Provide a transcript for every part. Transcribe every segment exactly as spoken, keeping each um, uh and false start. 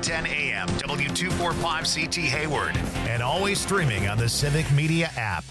ten a.m. W two forty-five C T Hayward. And always streaming on the Civic Media app.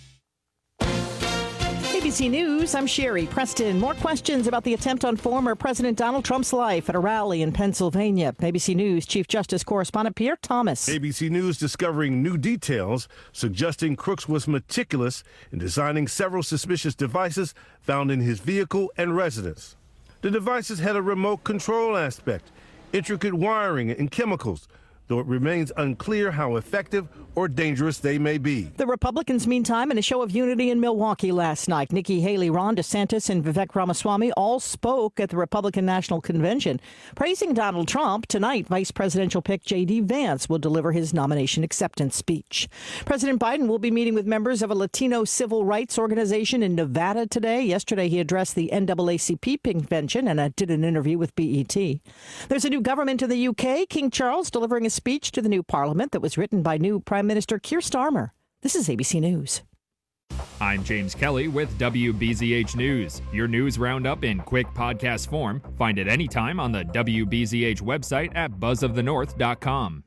A B C News, I'm Sherry Preston. More questions about the attempt on former President Donald Trump's life at a rally in Pennsylvania. A B C News Chief Justice Correspondent Pierre Thomas. A B C News discovering new details suggesting Crooks was meticulous in designing several suspicious devices found in his vehicle and residence. The devices had a remote control aspect, intricate wiring and chemicals, though it remains unclear how effective or dangerous they may be. The Republicans, meantime, in a show of unity in Milwaukee last night. Nikki Haley, Ron DeSantis, and Vivek Ramaswamy all spoke at the Republican National Convention, praising Donald Trump. Tonight, Vice Presidential pick J D. Vance will deliver his nomination acceptance speech. President Biden will be meeting with members of a Latino civil rights organization in Nevada today. Yesterday, he addressed the N double A C P convention and uh, did an interview with B E T. There's a new government in the U K. King Charles delivering a speech to the new parliament that was written by new Prime Minister Keir Starmer. This is A B C News. I'm James Kelly with W B Z H News, your news roundup in quick podcast form. Find it anytime on the W B Z H website at buzz of the north dot com.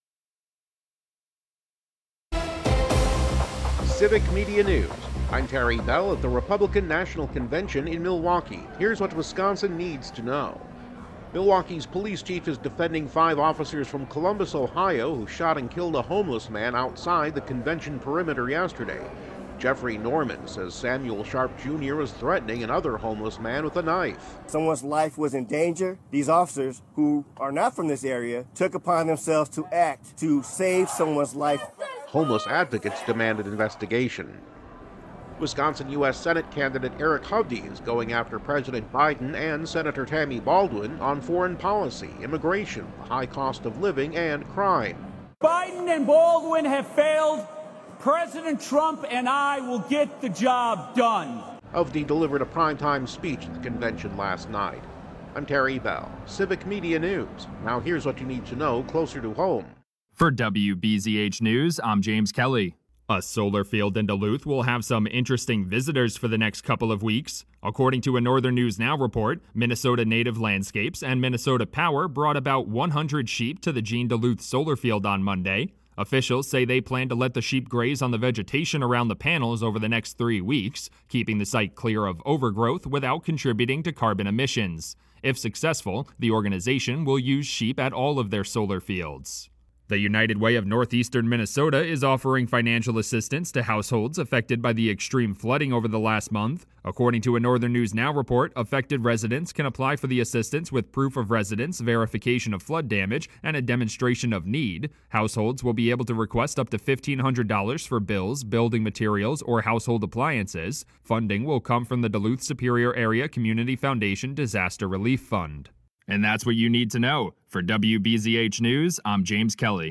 Civic Media News. I'm Terry Bell at the Republican National Convention in Milwaukee. Here's what Wisconsin needs to know. Milwaukee's police chief is defending five officers from Columbus, Ohio, who shot and killed a homeless man outside the convention perimeter yesterday. Jeffrey Norman says Samuel Sharp Junior was threatening another homeless man with a knife. Someone's life was in danger. These officers, who are not from this area, took upon themselves to act to save someone's life. Homeless advocates demanded investigation. Wisconsin U S Senate candidate Eric Hovde is going after President Biden and Senator Tammy Baldwin on foreign policy, immigration, the high cost of living, and crime. Biden and Baldwin have failed. President Trump and I will get the job done. Hovde delivered a primetime speech at the convention last night. I'm Terry Bell, Civic Media News. Now here's what you need to know closer to home. For W B Z H News, I'm James Kelly. A solar field in Duluth will have some interesting visitors for the next couple of weeks. According to a Northern News Now report, Minnesota Native Landscapes and Minnesota Power brought about one hundred sheep to the Gene Duluth solar field on Monday. Officials say they plan to let the sheep graze on the vegetation around the panels over the next three weeks, keeping the site clear of overgrowth without contributing to carbon emissions. If successful, the organization will use sheep at all of their solar fields. The United Way of Northeastern Minnesota is offering financial assistance to households affected by the extreme flooding over the last month. According to a Northern News Now report, affected residents can apply for the assistance with proof of residence, verification of flood damage, and a demonstration of need. Households will be able to request up to fifteen hundred dollars for bills, building materials, or household appliances. Funding will come from the Duluth Superior Area Community Foundation Disaster Relief Fund. And that's what you need to know. For W B Z H News, I'm James Kelly.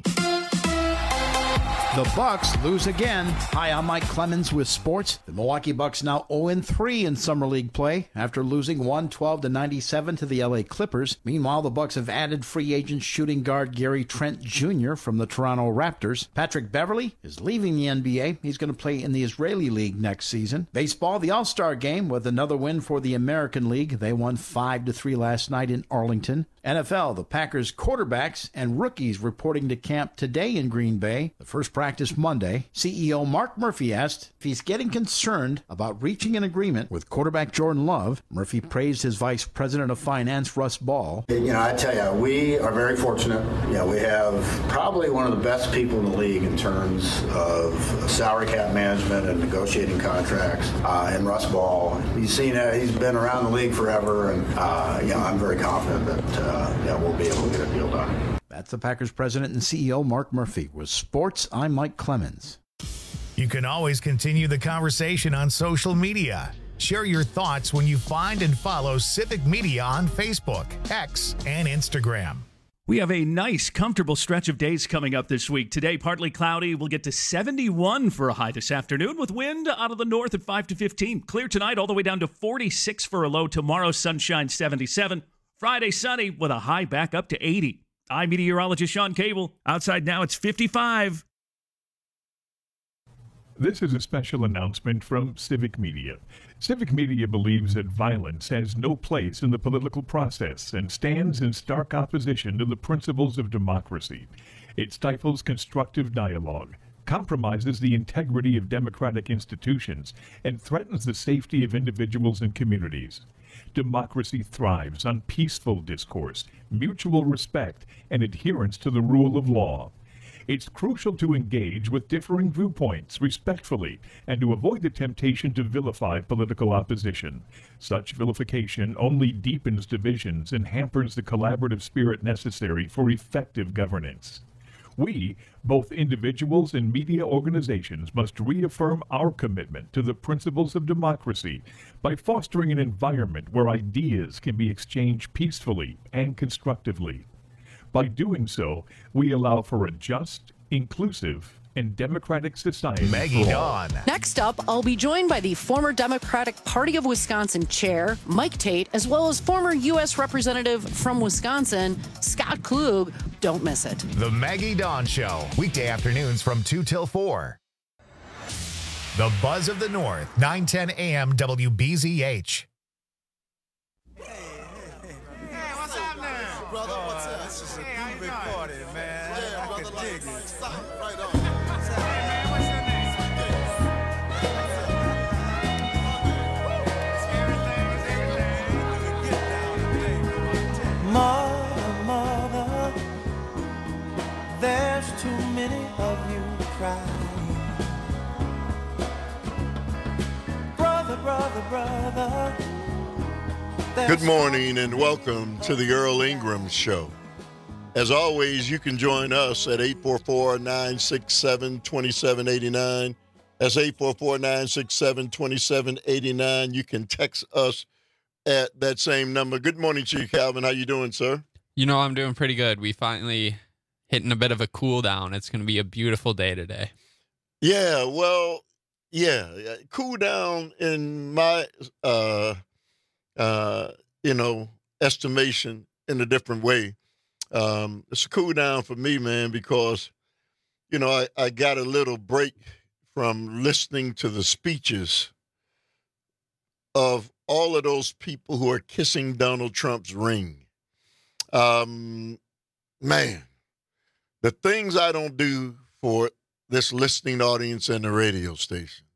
The Bucks lose again. Hi, I'm Mike Clemens with sports. The Milwaukee Bucks now oh and three in Summer League play after losing one twelve to ninety-seven to the L A Clippers. Meanwhile, the Bucks have added free agent shooting guard Gary Trent Junior from the Toronto Raptors. Patrick Beverley is leaving the N B A. He's going to play in the Israeli League next season. Baseball, the All-Star Game with another win for the American League. They won five to three last night in Arlington. N F L, the Packers quarterbacks and rookies reporting to camp today in Green Bay. The first practice Monday. C E O Mark Murphy asked if he's getting concerned about reaching an agreement with quarterback Jordan Love. Murphy praised his vice president of finance, Russ Ball. You know, I tell you, we are very fortunate. You know, we have probably one of the best people in the league in terms of salary cap management and negotiating contracts. Uh, and Russ Ball, he's seen it. He's been around the league forever, and uh, you know, I'm very confident that uh, yeah, we'll be able to get a deal done. That's the Packers president and C E O Mark Murphy. With sports, I'm Mike Clemens. You can always continue the conversation on social media. Share your thoughts when you find and follow Civic Media on Facebook, X, and Instagram. We have a nice, comfortable stretch of days coming up this week. Today, partly cloudy. We'll get to seventy-one for a high this afternoon with wind out of the north at five to fifteen. Clear tonight all the way down to forty-six for a low. Tomorrow, sunshine, seventy-seven. Friday, sunny with a high back up to eighty. I'm meteorologist Sean Cable. Outside now, it's fifty-five. This is a special announcement from Civic Media. Civic Media believes that violence has no place in the political process and stands in stark opposition to the principles of democracy. It stifles constructive dialogue, compromises the integrity of democratic institutions, and threatens the safety of individuals and communities. Democracy thrives on peaceful discourse, mutual respect, and adherence to the rule of law. It's crucial to engage with differing viewpoints respectfully and to avoid the temptation to vilify political opposition. Such vilification only deepens divisions and hampers the collaborative spirit necessary for effective governance. We, both individuals and media organizations, must reaffirm our commitment to the principles of democracy by fostering an environment where ideas can be exchanged peacefully and constructively. By doing so, we allow for a just, inclusive, and democratic society. Maggie Dawn. Next up, I'll be joined by the former Democratic Party of Wisconsin chair, Mike Tate, as well as former U S Representative from Wisconsin, Scott Klug. Don't miss it. The Maggie Dawn Show, weekday afternoons from two till four. The Buzz of the North, nine ten A M W B Z H. Mother, mother, there's too many of you crying. Brother, brother, brother. Good morning and welcome to the Earl Ingram Show. As always, you can join us at eight four four, nine six seven, two seven eight nine. That's eight four four, nine six seven, two seven eight nine. You can text us at that same number. Good morning to you, Calvin. How you doing, sir? You know, I'm doing pretty good. We finally hitting a bit of a cool down. It's going to be a beautiful day today. Yeah, well, yeah. Cool down in my, uh, uh, you know, estimation in a different way. Um, it's a cool down for me, man, because, you know, I, I got a little break from listening to the speeches of all of those people who are kissing Donald Trump's ring. Um, man, the things I don't do for this listening audience and the radio station.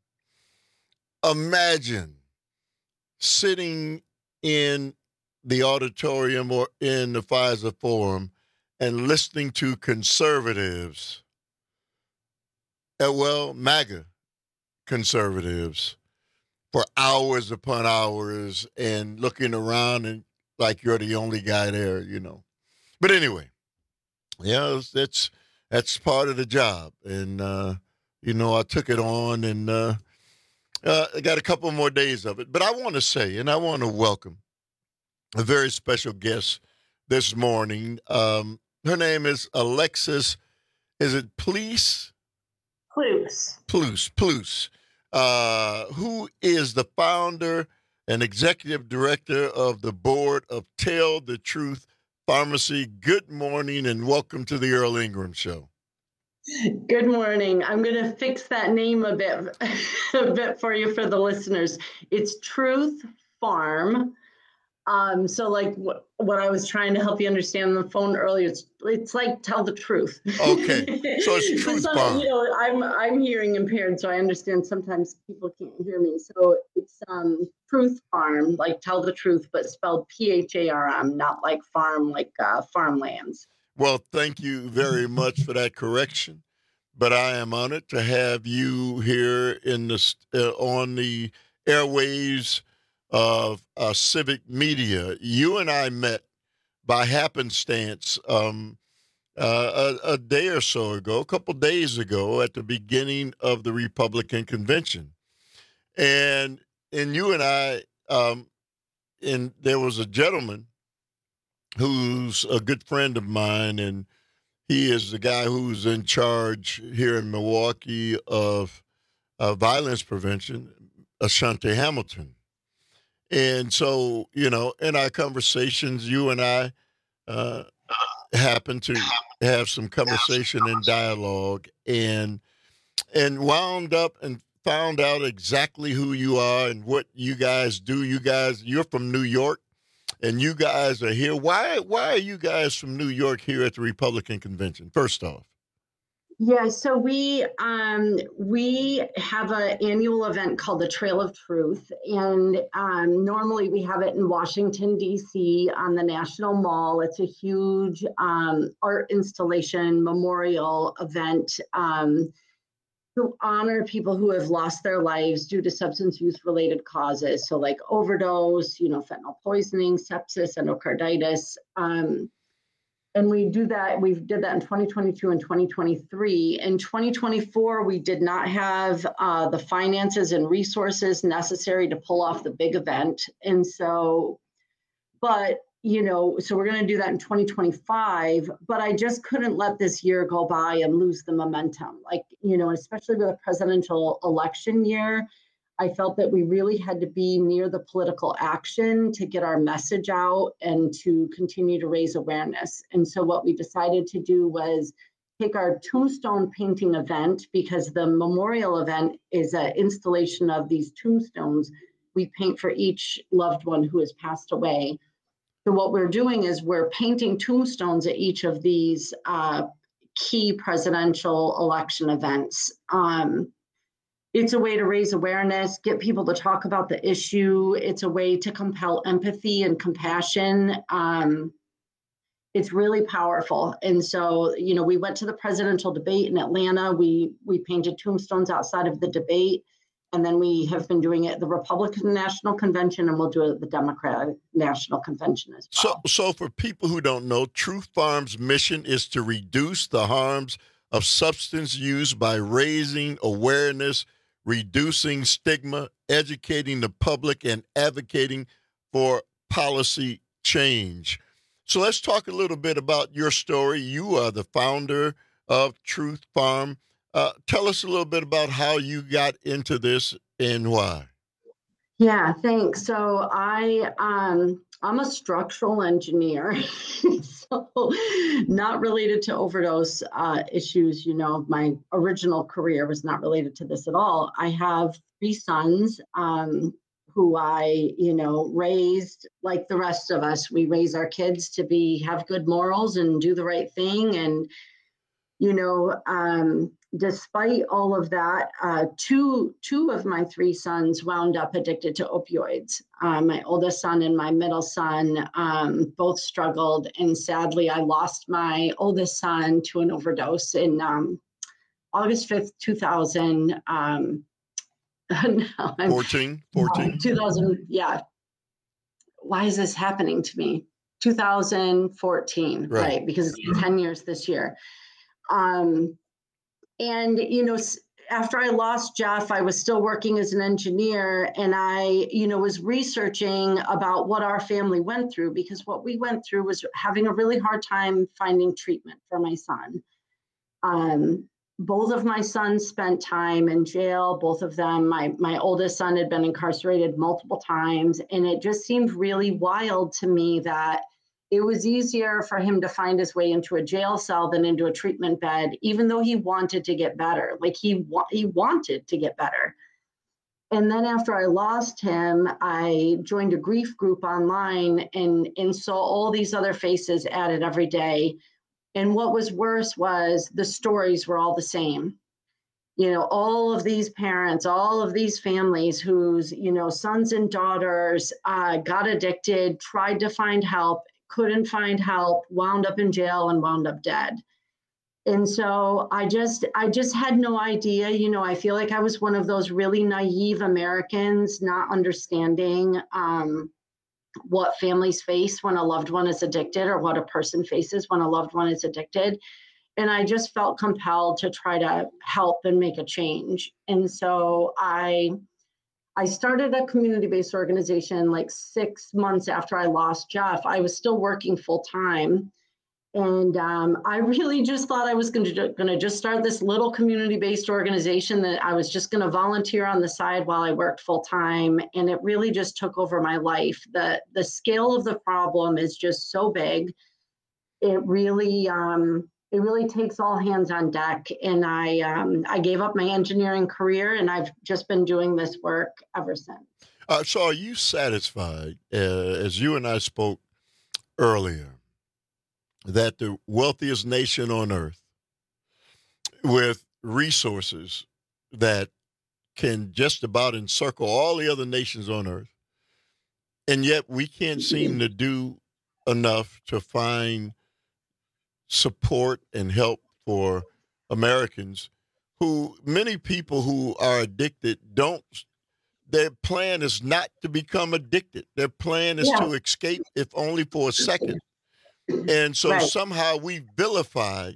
Imagine sitting in the auditorium or in the Pfizer Forum and listening to conservatives, uh, well, MAGA conservatives, for hours upon hours and looking around and like you're the only guy there, you know. But anyway, yeah, that's that's part of the job. And, uh, you know, I took it on and uh, uh, I got a couple more days of it. But I want to say, and I want to welcome a very special guest this morning. Um, her name is Alexis, is it Please? Plus. Plus, Plus. Uh, who is the founder and executive director of the board of Tell the Truth Pharmacy. Good morning and welcome to the Earl Ingram Show. Good morning. I'm going to fix that name a bit, a bit for you for the listeners. It's Truth Farm. Um, so like what, what I was trying to help you understand on the phone earlier, it's it's like Tell the Truth. Okay, so it's Truth so, Farm. You know, I'm I'm hearing impaired, so I understand sometimes people can't hear me. So it's um, Truth Farm, like Tell the Truth, but spelled P H A R M, not like farm, like uh, farmlands. Well, thank you very much for that correction. But I am honored to have you here in the uh, on the airwaves of uh, Civic Media. You and I met by happenstance um, uh, a, a day or so ago, a couple days ago, at the beginning of the Republican convention, and and you and I, um, and there was a gentleman who's a good friend of mine, and he is the guy who's in charge here in Milwaukee of uh, violence prevention, Ashante Hamilton. And so, you know, in our conversations, you and I uh, happened to have some conversation and dialogue. And and wound up and found out exactly who you are and what you guys do. You guys, you're from New York, and you guys are here. Why, why are you guys from New York here at the Republican Convention, first off? Yeah, so we um, we have an annual event called the Trail of Truth, and um, normally we have it in Washington, D C on the National Mall. It's a huge um, art installation memorial event um, to honor people who have lost their lives due to substance use related causes. So like overdose, you know, fentanyl poisoning, sepsis, endocarditis. Um, And we do that, we did that in twenty twenty-two and twenty twenty-three. In twenty twenty-four, we did not have uh, the finances and resources necessary to pull off the big event. And so, but, you know, so we're going to do that in twenty twenty-five, but I just couldn't let this year go by and lose the momentum. Like, you know, especially with a presidential election year, I felt that we really had to be near the political action to get our message out and to continue to raise awareness. And so what we decided to do was take our tombstone painting event, because the memorial event is an installation of these tombstones we paint for each loved one who has passed away. So what we're doing is we're painting tombstones at each of these uh, key presidential election events. Um, It's a way to raise awareness, get people to talk about the issue. It's a way to compel empathy and compassion. Um, it's really powerful. And so, you know, we went to the presidential debate in Atlanta. We we painted tombstones outside of the debate. And then we have been doing it at the Republican National Convention, and we'll do it at the Democratic National Convention as well. So, so for people who don't know, Truth Farm's mission is to reduce the harms of substance use by raising awareness, reducing stigma, educating the public, and advocating for policy change. So let's talk a little bit about your story. You are the founder of Truth Farm. Uh, tell us a little bit about how you got into this and why. Yeah, thanks. So I, um, I'm a structural engineer, so not related to overdose uh, issues. You know, my original career was not related to this at all. I have three sons um, who I, you know, raised like the rest of us. We raise our kids to be, have good morals and do the right thing. And, you know, um, despite all of that, uh, two two of my three sons wound up addicted to opioids. Uh, my oldest son and my middle son um, both struggled, and sadly, I lost my oldest son to an overdose in um, August fifth, two thousand. Um, no, fourteen, fourteen. Uh, two thousand, yeah. Why is this happening to me? two thousand fourteen, right? right because it's ten years this year. Um, And, you know, after I lost Jeff, I was still working as an engineer, and I, you know, was researching about what our family went through, because what we went through was having a really hard time finding treatment for my son. Um, both of my sons spent time in jail, both of them. My, my oldest son had been incarcerated multiple times, and it just seemed really wild to me that it was easier for him to find his way into a jail cell than into a treatment bed, even though he wanted to get better. Like he wa- he wanted to get better. And then after I lost him, I joined a grief group online and, and saw all these other faces added every day. And what was worse was the stories were all the same. You know, all of these parents, all of these families whose, you know, sons and daughters uh, got addicted, tried to find help, couldn't find help, wound up in jail and wound up dead. And so I just, I just had no idea, you know, I feel like I was one of those really naive Americans, not understanding um, what families face when a loved one is addicted, or what a person faces when a loved one is addicted. And I just felt compelled to try to help and make a change. And so I I started a community-based organization like six months after I lost Jeff. I was still working full time. And um, I really just thought I was going to going to just start this little community-based organization that I was just going to volunteer on the side while I worked full time. And it really just took over my life. The, the scale of the problem is just so big. It really, um, it really takes all hands on deck. And I um, I gave up my engineering career, and I've just been doing this work ever since. Uh, so are you satisfied, uh, as you and I spoke earlier, that the wealthiest nation on earth with resources that can just about encircle all the other nations on earth, and yet we can't seem to do enough to find support and help for Americans who, many people who are addicted don't, their plan is not to become addicted. Their plan is yeah. to escape, if only for a second. And so right. somehow we vilify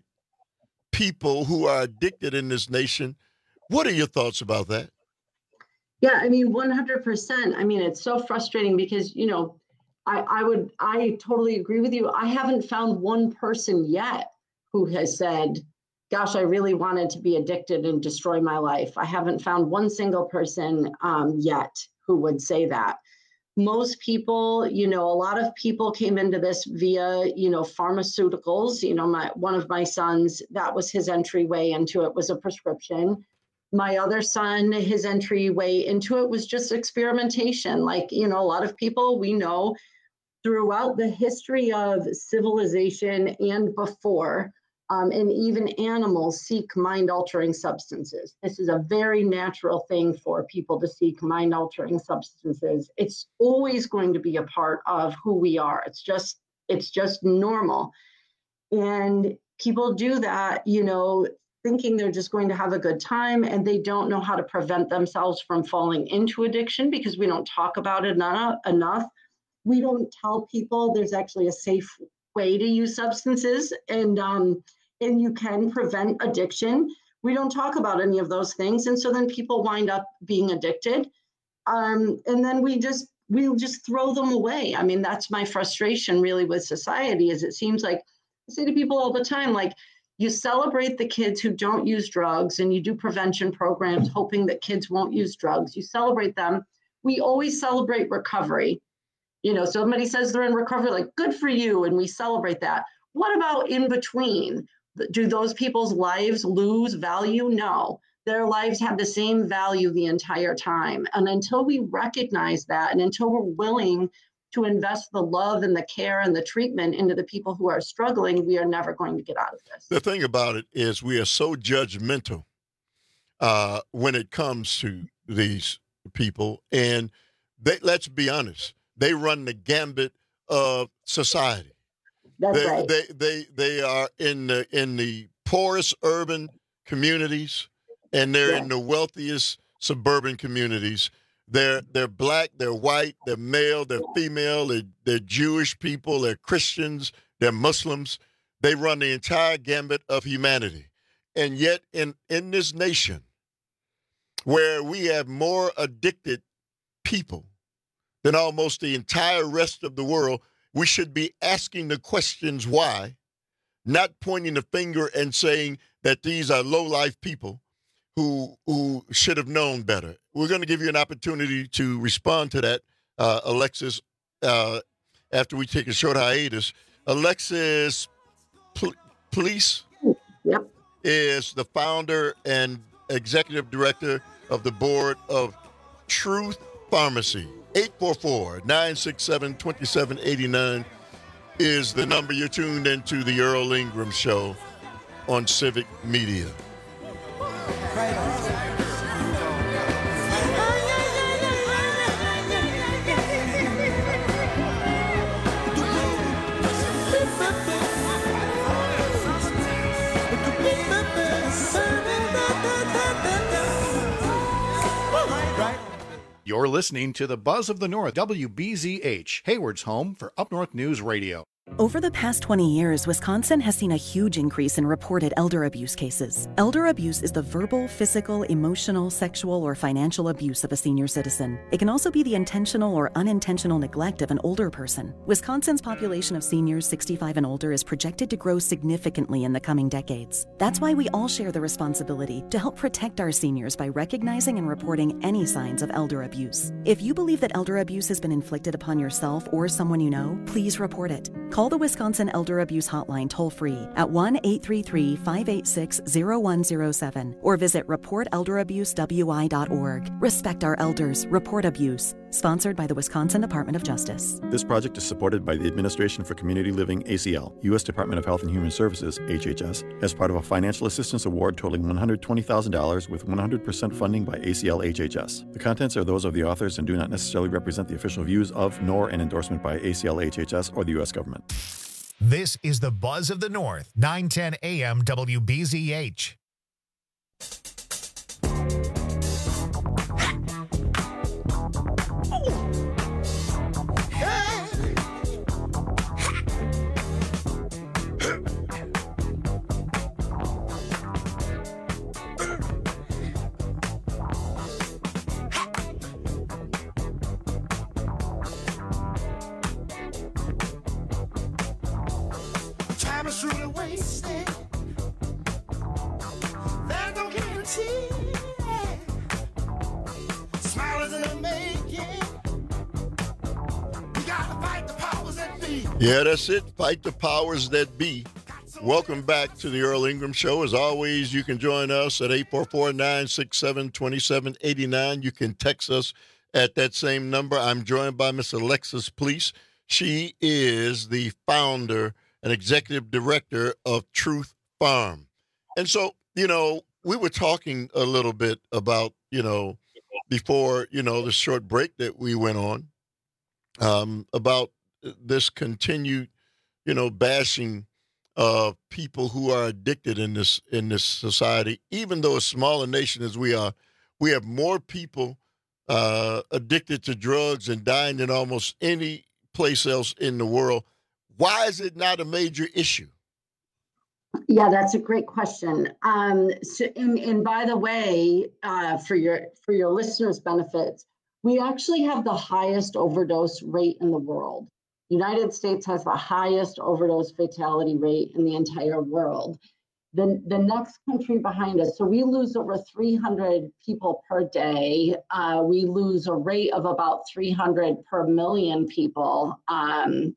people who are addicted in this nation. What are your thoughts about that? Yeah, I mean, one hundred percent. I mean, it's so frustrating because, you know, I, I would, I totally agree with you. I haven't found one person yet who has said, gosh, I really wanted to be addicted and destroy my life. I haven't found one single person um, yet who would say that. Most people, you know, a lot of people came into this via, you know, pharmaceuticals. You know, my one of my sons, that was his entryway into it, was a prescription. My other son, his entryway into it was just experimentation. Like, you know, a lot of people we know throughout the history of civilization and before, um, and even animals seek mind-altering substances. This is a very natural thing for people to seek mind-altering substances. It's always going to be a part of who we are. It's just, it's just normal. And people do that, you know, thinking they're just going to have a good time, and they don't know how to prevent themselves from falling into addiction because we don't talk about it enough. We don't tell people there's actually a safe way to use substances, and um, and you can prevent addiction. We don't talk about any of those things, and so then people wind up being addicted, um, and then we just we just throw them away. I mean, that's my frustration really with society. Is it seems like I say to people all the time, like, you celebrate the kids who don't use drugs and you do prevention programs hoping that kids won't use drugs. You celebrate them. We always celebrate recovery. You know, somebody says they're in recovery, like, good for you, and we celebrate that. What about in between? Do those people's lives lose value? No, their lives have the same value the entire time. And until we recognize that, and until we're willing to invest the love and the care and the treatment into the people who are struggling, we are never going to get out of this. The thing about it is we are so judgmental uh, when it comes to these people. And they, let's be honest, they run the gambit of society. That's they, right. They, they, they are in the, in the poorest urban communities, and they're yeah. in the wealthiest suburban communities. They're they're black, they're white, they're male, they're female, they're, they're Jewish people, they're Christians, they're Muslims. They run the entire gambit of humanity. And yet in, in this nation where we have more addicted people than almost the entire rest of the world, we should be asking the questions why, not pointing the finger and saying that these are low-life people who who should have known better. We're going to give you an opportunity to respond to that, uh, Alexis, uh, after we take a short hiatus. Alexis Pl- Police yep. is the founder and executive director of the board of Truth Pharmacy. eight four four, nine six seven, two seven eight nine is the number. You're tuned into the Earl Ingram Show on Civic Media. Right on. You're listening to the Buzz of the North, W B Z H, Hayward's home for Up North News Radio. Over the past twenty years, Wisconsin has seen a huge increase in reported elder abuse cases. Elder abuse is the verbal, physical, emotional, sexual, or financial abuse of a senior citizen. It can also be the intentional or unintentional neglect of an older person. Wisconsin's population of seniors sixty-five and older is projected to grow significantly in the coming decades. That's why we all share the responsibility to help protect our seniors by recognizing and reporting any signs of elder abuse. If you believe that elder abuse has been inflicted upon yourself or someone you know, please report it. Call the Wisconsin Elder Abuse Hotline toll-free at one eight three three, five eight six, zero one zero seven or visit report elder abuse w i dot org. Respect our elders. Report abuse. Sponsored by the Wisconsin Department of Justice. This project is supported by the Administration for Community Living, A C L, U S Department of Health and Human Services, H H S, as part of a financial assistance award totaling one hundred twenty thousand dollars with one hundred percent funding by A C L H H S. The contents are those of the authors and do not necessarily represent the official views of, nor an endorsement by A C L H H S or the U S government. This is the Buzz of the North, nine ten A M W B Z H. Time is truly wasted. There's no guarantee. Smile isn't a making. We gotta fight the powers that be. Yeah, that's it. Fight the powers that be. Welcome back to the Earl Ingram Show. As always, you can join us at eight four four, nine six seven, two seven eight nine. You can text us at that same number. I'm joined by Miss Alexis Please. She is the founder and executive director of Truth Farm. And so, you know, we were talking a little bit about, you know, before, you know, the short break that we went on, um, about this continued, you know, bashing of people who are addicted in this in this society. Even though a smaller nation as we are, we have more people uh, addicted to drugs and dying than almost any place else in the world. Why is it not a major issue? Yeah, that's a great question. Um, so, and, and by the way, uh, for your for your listeners' benefits, we actually have the highest overdose rate in the world. The United States has the highest overdose fatality rate in the entire world. The, the next country behind us, so we lose over three hundred people per day. Uh, we lose a rate of about three hundred per million people. Um,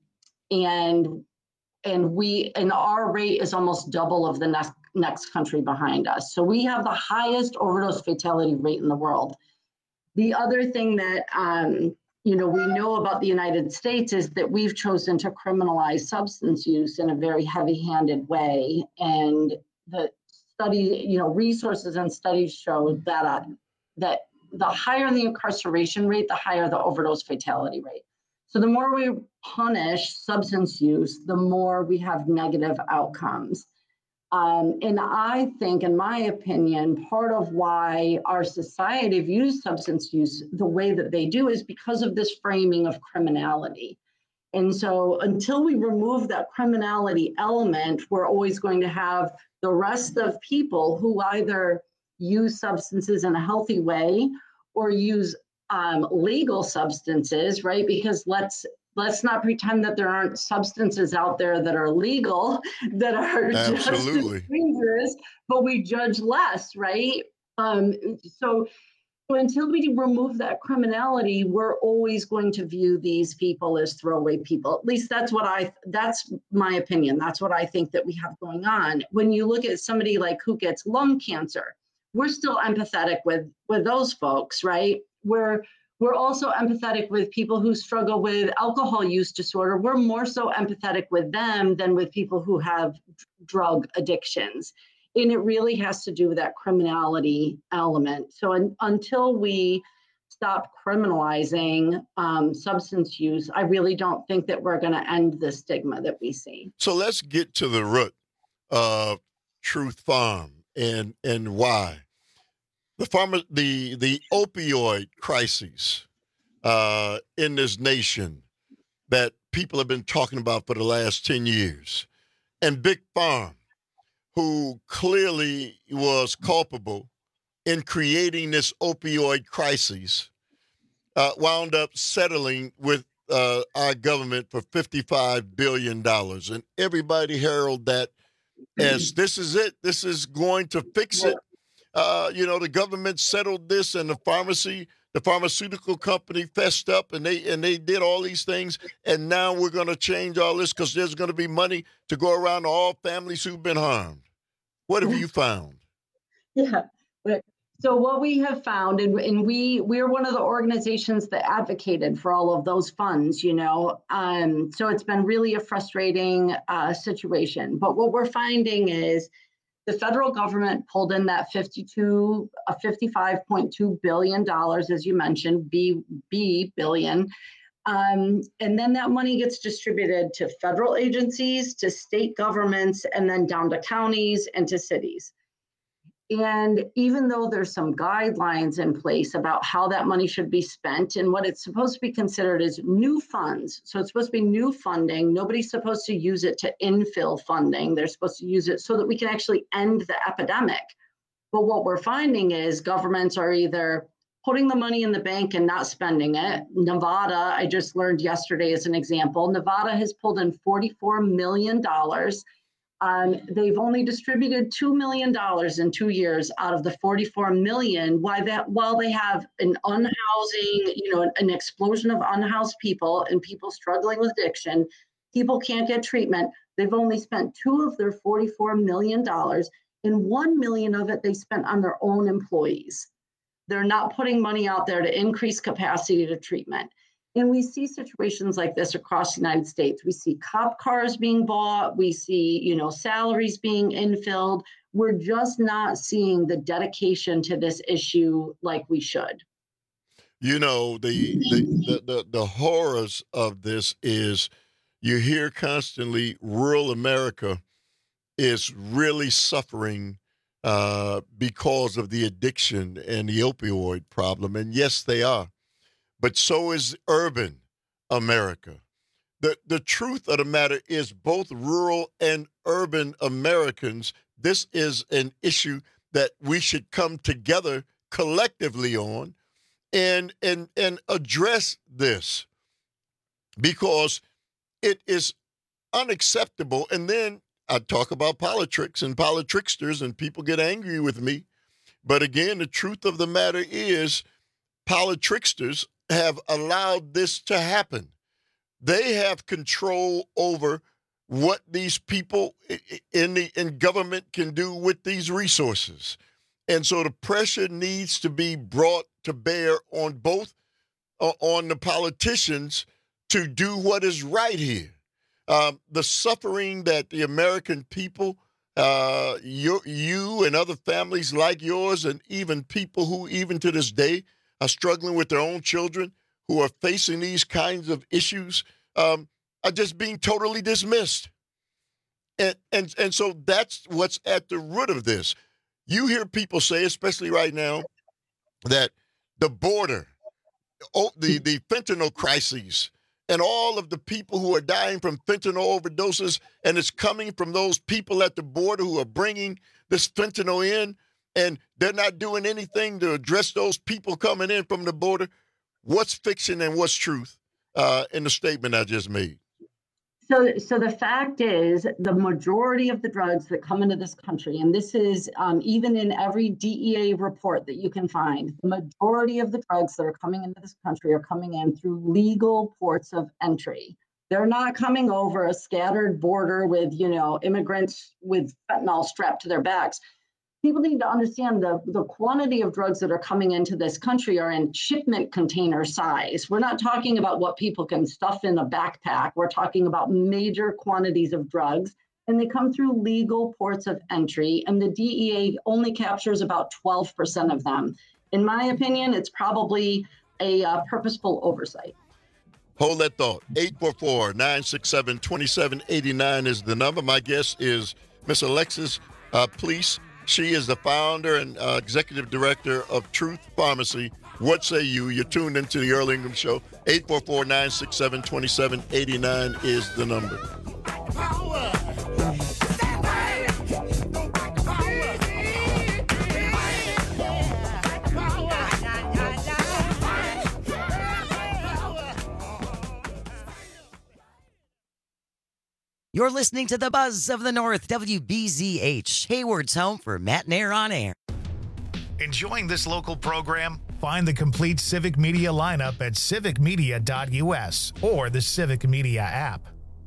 and and we and our rate is almost double of the next next country behind us. So we have the highest overdose fatality rate in the world. The other thing that um, you know we know about the United States is that we've chosen to criminalize substance use in a very heavy-handed way, and the study, you know, resources and studies show that uh, that the higher the incarceration rate, the higher the overdose fatality rate. So the more we punish substance use, the more we have negative outcomes. Um, and I think, in my opinion, part of why our society views substance use the way that they do is because of this framing of criminality. And so until we remove that criminality element, we're always going to have the rest of people who either use substances in a healthy way or use um, legal substances, right? Because let's let's not pretend that there aren't substances out there that are legal, that are Absolutely. just as dangerous, but we judge less, right? Um, so, so until we remove that criminality, we're always going to view these people as throwaway people. At least that's what I, that's my opinion. That's what I think that we have going on. When you look at somebody like who gets lung cancer, we're still empathetic with, with those folks, right? We're, we're also empathetic with people who struggle with alcohol use disorder. We're more so empathetic with them than with people who have drug addictions. And it really has to do with that criminality element. So un- until we stop criminalizing um, substance use, I really don't think that we're going to end the stigma that we see. So let's get to the root of Truth Farm and and why. The farmer, the the opioid crisis uh, in this nation that people have been talking about for the last ten years, and Big Farm, who clearly was culpable in creating this opioid crisis, uh, wound up settling with uh, our government for fifty-five billion dollars. And everybody heralded that as this is it. This is going to fix it. Uh, you know, the government settled this and the pharmacy, the pharmaceutical company fessed up and they and they did all these things, and now we're going to change all this because there's going to be money to go around to all families who've been harmed. What have you found? Yeah. So what we have found, and, and we we're one of the organizations that advocated for all of those funds, you know, um, so it's been really a frustrating uh, situation. But what we're finding is the federal government pulled in that fifty-two, uh, fifty-five point two billion dollars, as you mentioned, B, B billion. Um, and then that money gets distributed to federal agencies, to state governments, and then down to counties and to cities. And even though there's some guidelines in place about how that money should be spent and what it's supposed to be considered as new funds, so it's supposed to be new funding, nobody's supposed to use it to infill funding. They're supposed to use it so that we can actually end the epidemic. But what we're finding is governments are either putting the money in the bank and not spending it. Nevada, I just learned yesterday as an example, Nevada has pulled in forty-four million dollars. Um, they've only distributed two million dollars in two years out of the forty-four million, while that while they have an unhousing, you know, an, an explosion of unhoused people and people struggling with addiction. People can't get treatment. They've only spent two of their forty-four million dollars, and one million of it they spent on their own employees. They're not putting money out there to increase capacity to treatment. And we see situations like this across the United States. We see cop cars being bought. We see, you know, salaries being infilled. We're just not seeing the dedication to this issue like we should. You know, the the, the, the, the horrors of this is you hear constantly rural America is really suffering uh, because of the addiction and the opioid problem. And yes, they are. But so is urban America. The, the truth of the matter is both rural and urban Americans, this is an issue that we should come together collectively on and, and, and address this because it is unacceptable. And then I talk about politics and politricksters and people get angry with me. But again, the truth of the matter is politricksters have allowed this to happen. They have control over what these people in the in government can do with these resources. And so the pressure needs to be brought to bear on both uh, on the politicians to do what is right here. Um, the suffering that the American people, uh, you, you and other families like yours, and even people who even to this day are struggling with their own children who are facing these kinds of issues um, are just being totally dismissed. And, and, and so that's what's at the root of this. You hear people say, especially right now, that the border, oh, the, the fentanyl crises, and all of the people who are dying from fentanyl overdoses, and it's coming from those people at the border who are bringing this fentanyl in, and they're not doing anything to address those people coming in from the border. What's fiction and what's truth uh, in the statement I just made? So, so the fact is, the majority of the drugs that come into this country, and this is um, even in every D E A report that you can find, the majority of the drugs that are coming into this country are coming in through legal ports of entry. They're not coming over a scattered border with, you know, immigrants with fentanyl strapped to their backs. People need to understand the, the quantity of drugs that are coming into this country are in shipment container size. We're not talking about what people can stuff in a backpack. We're talking about major quantities of drugs, and they come through legal ports of entry, and the D E A only captures about twelve percent of them. In my opinion, it's probably a uh, purposeful oversight. Hold that thought. eight four four, nine six seven, two seven eight nine is the number. My guest is Miss Alexis uh, Please. She is the founder and uh, executive director of Truth Pharmacy. What say you? You're tuned into the Earl Ingram Show. eight four four, nine six seven, two seven eight nine is the number. You're listening to the Buzz of the North, W B Z H, Hayward's home for Matt and Air on Air. Enjoying this local program? Find the complete Civic Media lineup at civic media dot u s or the Civic Media app.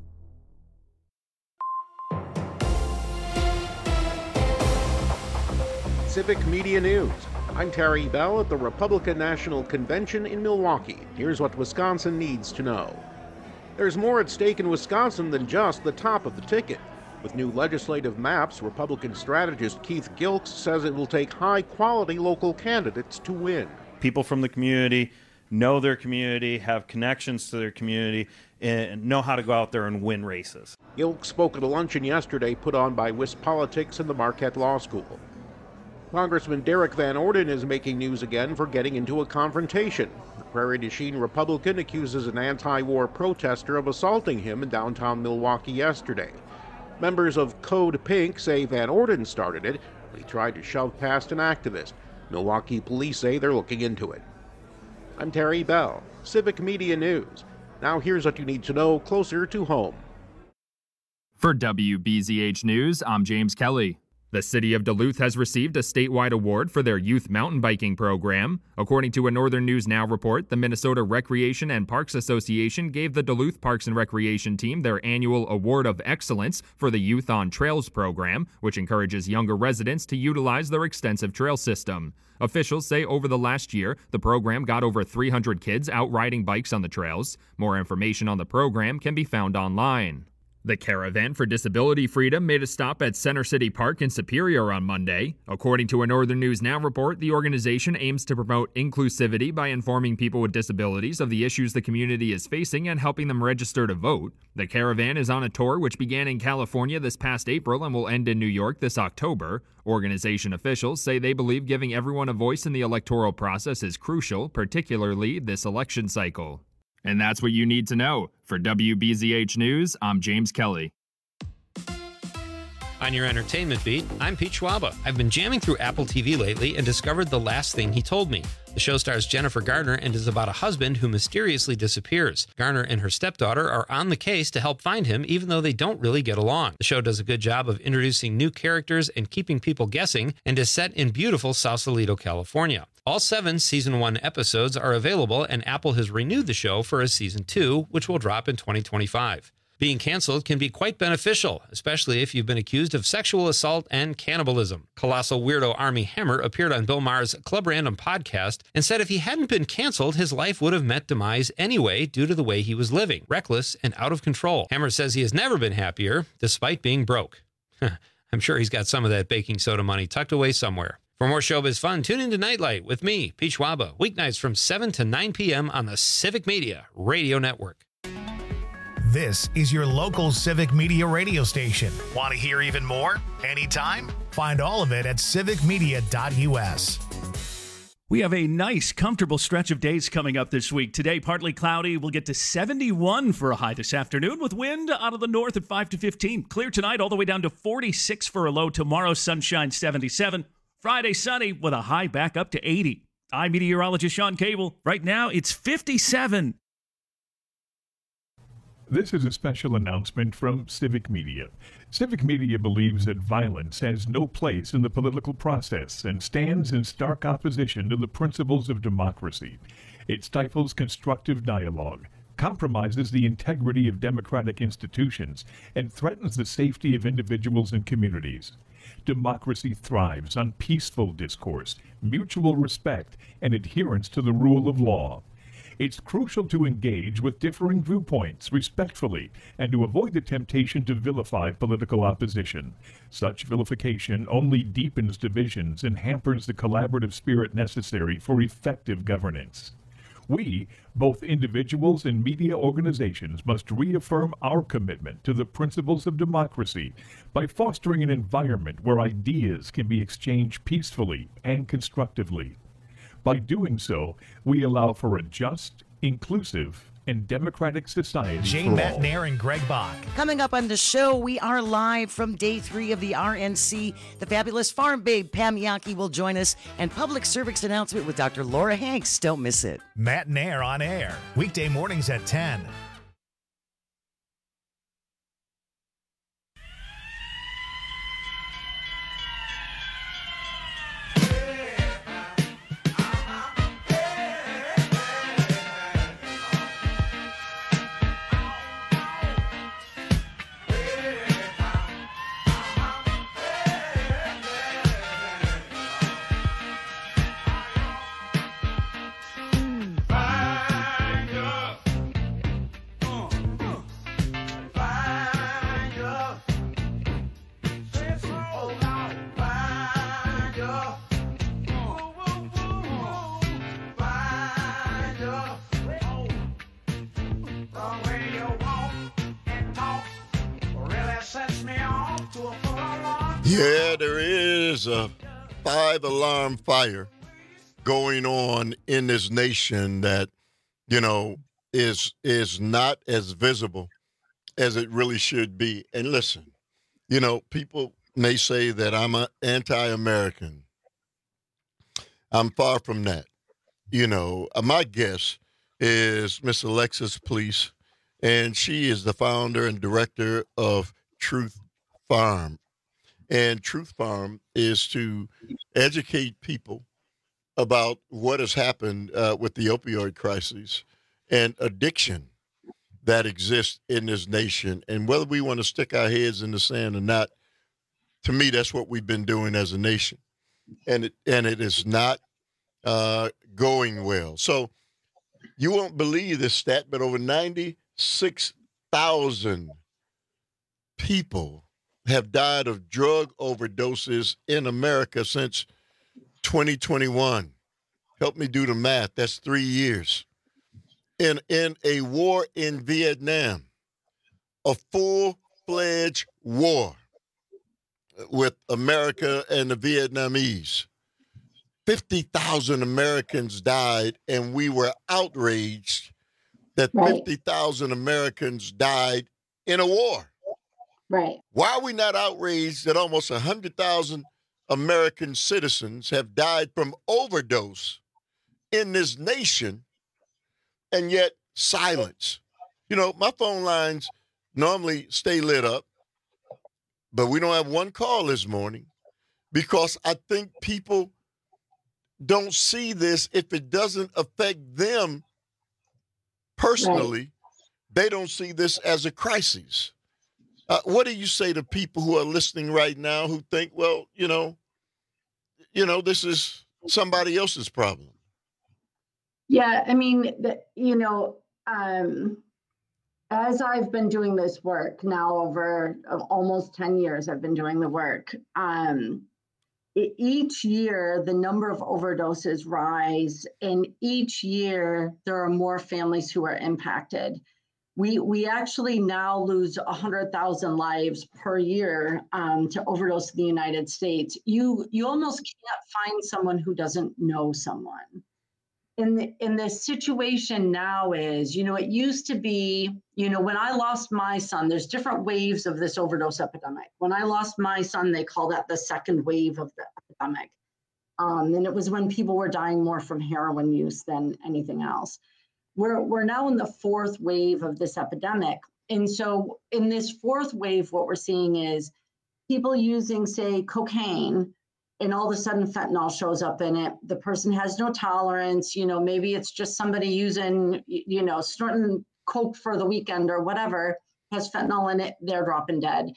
Civic Media News. I'm Terry Bell at the Republican National Convention in Milwaukee. Here's what Wisconsin needs to know. There's more at stake in Wisconsin than just the top of the ticket. With new legislative maps, Republican strategist Keith Gilks says it will take high-quality local candidates to win. People from the community know their community, have connections to their community, and know how to go out there and win races. Gilks spoke at a luncheon yesterday put on by WisPolitics and the Marquette Law School. Congressman Derek Van Orden is making news again for getting into a confrontation. The Prairie du Chien Republican accuses an anti-war protester of assaulting him in downtown Milwaukee yesterday. Members of Code Pink say Van Orden started it, but he tried to shove past an activist. Milwaukee police say they're looking into it. I'm Terry Bell, Civic Media News. Now here's what you need to know closer to home. For W B Z H News, I'm James Kelly. The city of Duluth has received a statewide award for their youth mountain biking program. According to a Northern News Now report, the Minnesota Recreation and Parks Association gave the Duluth Parks and Recreation team their annual Award of Excellence for the Youth on Trails program, which encourages younger residents to utilize their extensive trail system. Officials say over the last year, the program got over three hundred kids out riding bikes on the trails. More information on the program can be found online. The Caravan for Disability Freedom made a stop at Center City Park in Superior on Monday. According to a Northern News Now report, the organization aims to promote inclusivity by informing people with disabilities of the issues the community is facing and helping them register to vote. The Caravan is on a tour which began in California this past April and will end in New York this October. Organization officials say they believe giving everyone a voice in the electoral process is crucial, particularly this election cycle. And that's what you need to know. For W B Z H News, I'm James Kelly. On your entertainment beat, I'm Pete Schwaba. I've been jamming through Apple T V lately and discovered The Last Thing He Told Me. The show stars Jennifer Garner and is about a husband who mysteriously disappears. Garner and her stepdaughter are on the case to help find him, even though they don't really get along. The show does a good job of introducing new characters and keeping people guessing, and is set in beautiful Sausalito, California. All seven Season one episodes are available, and Apple has renewed the show for a Season two, which will drop in twenty twenty-five. Being canceled can be quite beneficial, especially if you've been accused of sexual assault and cannibalism. Colossal weirdo Armie Hammer appeared on Bill Maher's Club Random podcast and said if he hadn't been canceled, his life would have met demise anyway due to the way he was living, reckless and out of control. Hammer says he has never been happier, despite being broke. I'm sure he's got some of that baking soda money tucked away somewhere. For more showbiz fun, tune into Nightlight with me, Pete Schwaba, weeknights from seven to nine p.m. on the Civic Media Radio Network. This is your local Civic Media radio station. Want to hear even more? Anytime? Find all of it at civic media dot u s. We have a nice, comfortable stretch of days coming up this week. Today, partly cloudy. We'll get to seventy-one for a high this afternoon with wind out of the north at five to fifteen. Clear tonight all the way down to forty-six for a low. Tomorrow, sunshine seventy-seven. Friday, sunny with a high back up to eighty. I'm meteorologist Sean Cable. Right now, it's fifty-seven. This is a special announcement from Civic Media. Civic Media believes that violence has no place in the political process and stands in stark opposition to the principles of democracy. It stifles constructive dialogue, compromises the integrity of democratic institutions, and threatens the safety of individuals and communities. Democracy thrives on peaceful discourse, mutual respect, and adherence to the rule of law. It's crucial to engage with differing viewpoints respectfully and to avoid the temptation to vilify political opposition. Such vilification only deepens divisions and hampers the collaborative spirit necessary for effective governance. We, both individuals and media organizations, must reaffirm our commitment to the principles of democracy by fostering an environment where ideas can be exchanged peacefully and constructively. By doing so, we allow for a just, inclusive, and democratic society. Jane Matnair and Greg Bach. Coming up on the show, we are live from day three of the R N C. The fabulous farm babe Pam Yankee will join us, and public service announcement with Doctor Laura Hanks. Don't miss it. Matnair on air, weekday mornings at ten. Yeah, there is a five-alarm fire going on in this nation that, you know, is is not as visible as it really should be. And listen, you know, people may say that I'm an anti-American. I'm far from that. You know, uh, my guest is Miss Alexis Police, and she is the founder and director of Truth Farm. And Truth Farm is to educate people about what has happened uh, with the opioid crisis and addiction that exists in this nation. And whether we want to stick our heads in the sand or not, to me, that's what we've been doing as a nation. And it, and it is not uh, going well. So you won't believe this stat, but over ninety-six thousand people have died of drug overdoses in America since twenty twenty-one. Help me do the math. That's three years. In, in a war in Vietnam, a full-fledged war with America and the Vietnamese. fifty thousand Americans died, and we were outraged that Right. fifty thousand Americans died in a war. Right. Why are we not outraged that almost one hundred thousand American citizens have died from overdose in this nation, and yet silence? You know, my phone lines normally stay lit up, but we don't have one call this morning because I think people don't see this. If it doesn't affect them personally, they don't see this as a crisis. Uh, what do you say to people who are listening right now who think, well, you know, you know, this is somebody else's problem? Yeah, I mean, the, you know, um, as I've been doing this work now over uh, almost ten years, I've been doing the work. Um, e- each year, the number of overdoses rise, and each year there are more families who are impacted. We we actually now lose one hundred thousand lives per year um, to overdose in the United States. You you almost can't find someone who doesn't know someone. In the, in the situation now is, you know, it used to be, you know, when I lost my son, there's different waves of this overdose epidemic. When I lost my son, they call that the second wave of the epidemic. Um, and it was when people were dying more from heroin use than anything else. We're, we're now in the fourth wave of this epidemic. And so in this fourth wave, what we're seeing is people using, say, cocaine, and all of a sudden fentanyl shows up in it. The person has no tolerance. You know, maybe it's just somebody using, you know, snorting coke for the weekend or whatever, has fentanyl in it, they're dropping dead.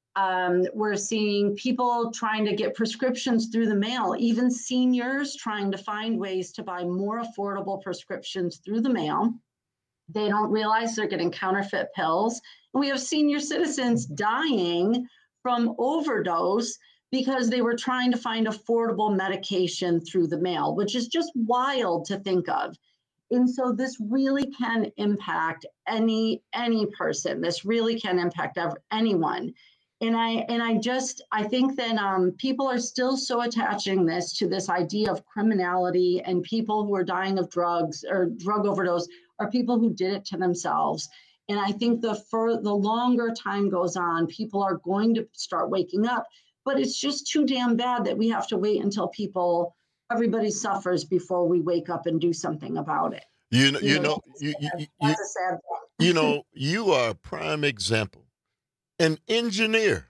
Um, we're seeing people trying to get prescriptions through the mail, even seniors trying to find ways to buy more affordable prescriptions through the mail. They don't realize they're getting counterfeit pills. And we have senior citizens dying from overdose because they were trying to find affordable medication through the mail, which is just wild to think of. And so this really can impact any any person. This really can impact ev- anyone. And I and I just I think that um, people are still so attaching this to this idea of criminality, and people who are dying of drugs or drug overdose are people who did it to themselves. And I think the for the longer time goes on, people are going to start waking up. But it's just too damn bad that we have to wait until people, everybody suffers before we wake up and do something about it. You know, you, You know, know, you, you, you, That's a sad thing. you know, you are a prime example. An engineer.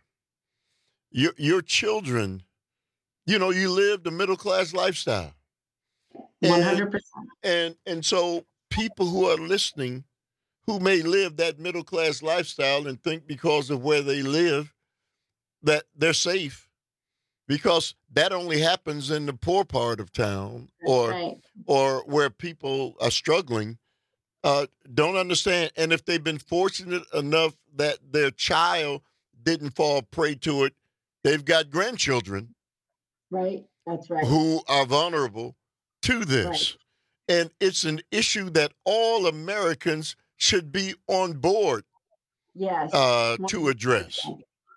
Your your children, you know, you lived a middle class lifestyle. one hundred percent. And and so people who are listening, who may live that middle class lifestyle and think because of where they live that they're safe, because that only happens in the poor part of town or right. or where people are struggling, uh, don't understand. And if they've been fortunate enough that their child didn't fall prey to it, they've got grandchildren Right. That's right. who are vulnerable to this. Right. And it's an issue that all Americans should be on board Yes. uh, to address.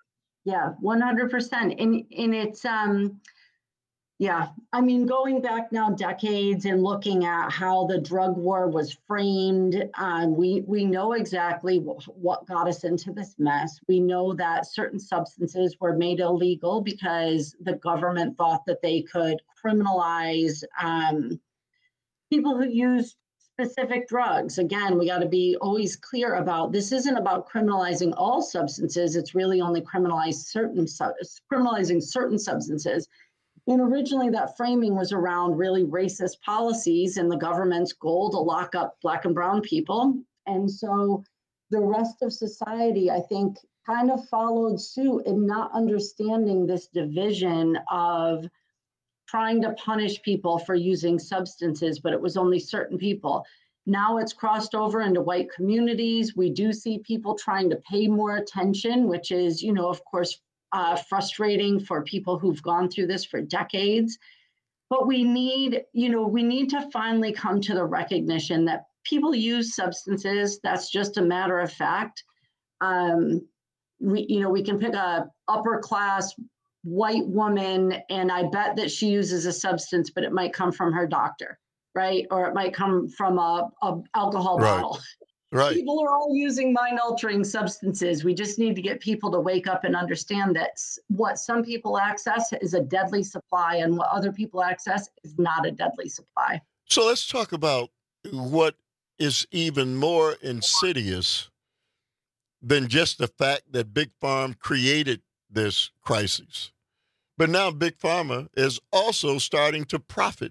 Yeah, one hundred percent. And, and it's, um, yeah, I mean, going back now decades and looking at how the drug war was framed, um, we, we know exactly what, what got us into this mess. We know that certain substances were made illegal because the government thought that they could criminalize um, people who used specific drugs. Again, we got to be always clear about this isn't about criminalizing all substances. It's really only criminalize certain criminalizing certain substances. And originally that framing was around really racist policies and the government's goal to lock up Black and brown people. And so the rest of society, I think, kind of followed suit in not understanding this division of trying to punish people for using substances, but it was only certain people. Now it's crossed over into white communities. We do see people trying to pay more attention, which is, you know, of course, uh, frustrating for people who've gone through this for decades. But we need, you know, we need to finally come to the recognition that people use substances. That's just a matter of fact. Um, we, you know, we can pick a upper class white woman, and I bet that she uses a substance, but it might come from her doctor, right? Or it might come from a, a alcohol Right. bottle. Right. People are all using mind-altering substances. We just need to get people to wake up and understand that s- what some people access is a deadly supply, and what other people access is not a deadly supply. So let's talk about what is even more insidious than just the fact that Big Pharma created this crisis. But now Big Pharma is also starting to profit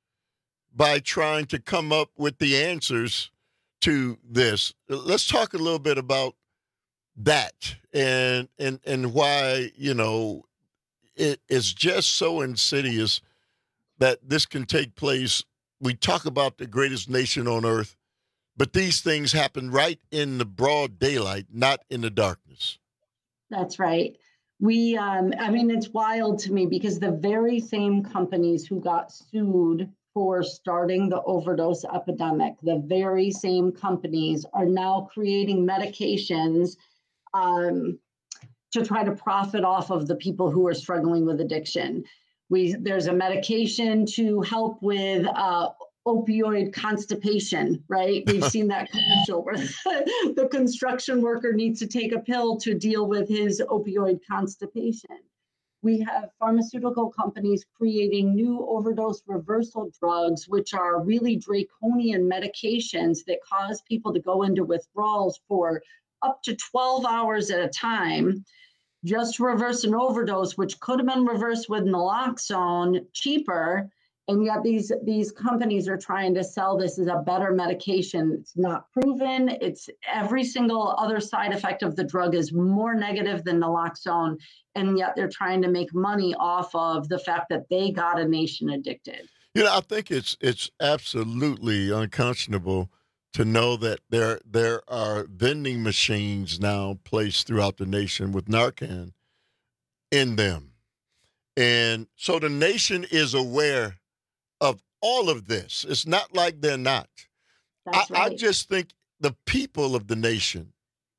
by trying to come up with the answers to this. Let's talk a little bit about that and and and why, you know, it is just so insidious that this can take place. We talk about the greatest nation on earth, but these things happen right in the broad daylight, not in the darkness. That's right. We, um, I mean, it's wild to me because the very same companies who got sued for starting the overdose epidemic, the very same companies are now creating medications um, to try to profit off of the people who are struggling with addiction. We, there's a medication to help with uh, opioid constipation, right? We've seen that commercial where the construction worker needs to take a pill to deal with his opioid constipation. We have pharmaceutical companies creating new overdose reversal drugs, which are really draconian medications that cause people to go into withdrawals for up to twelve hours at a time, just to reverse an overdose, which could have been reversed with naloxone cheaper. And yet these, these companies are trying to sell this as a better medication. It's not proven. It's every single other side effect of the drug is more negative than naloxone. And yet they're trying to make money off of the fact that they got a nation addicted. You know, I think it's it's absolutely unconscionable to know that there there are vending machines now placed throughout the nation with Narcan in them. And so the nation is aware of all of this. It's not like they're not. I, That's right. I just think the people of the nation